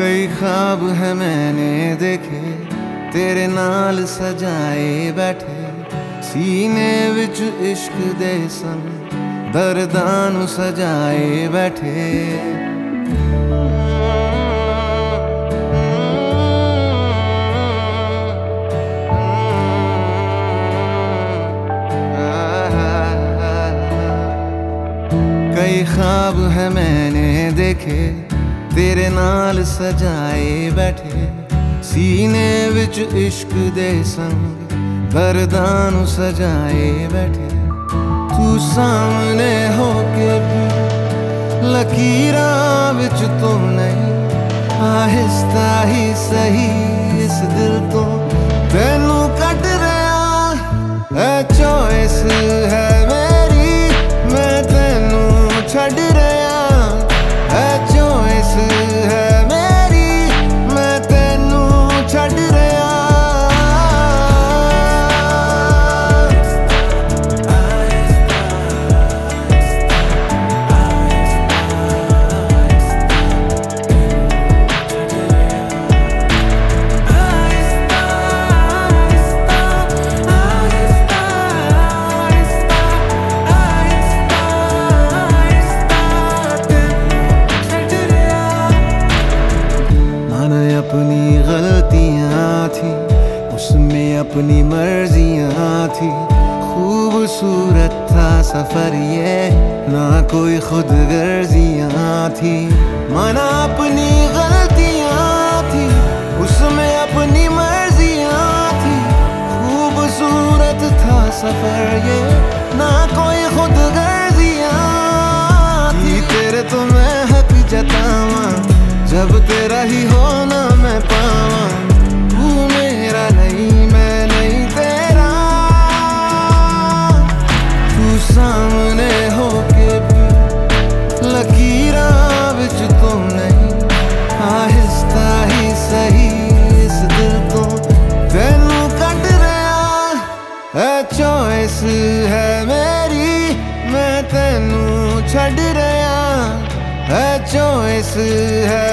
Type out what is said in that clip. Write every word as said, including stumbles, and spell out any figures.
कई ख्वाब है मैंने देखे तेरे नाल सजाए बैठे सीने विच इश्क दे संग दर्दां सजाए बैठे। कई ख्वाब है मैंने देखे तेरे नाल सजाए बैठे सीने विच इश्क दे संग दर्दां सजाए बैठे। तू सामने होके भी लकीरां विच तो नहीं आहिस्ता ही सही इस दिल तो तेनू कट रहा है। चॉइस है मेरी मैं तेनू छड़ रहा है। चॉइस है मेरी मैं तेनू छड़ रहा। अपनी गलतियां थी उसमें अपनी मर्जियां थी खूबसूरत था सफर ये ना कोई खुद गर्जियां थी। माना अपनी गलतियां थी उसमें अपनी मर्जियां थी खूबसूरत था सफर ये ना कोई खुद गर्जियां थी। तेरे तो मैं हक जतावा जब तेरा ही होना मैं पावा तू मेरा नहीं मैं नहीं तेरा। तू सामने होके भी लकीरां विच तो नहीं आहिस्ता ही सही इस दिल तो तेनू कट रहा है। चॉइस है मेरी मैं तेनू छड़ रहा है। चॉइस है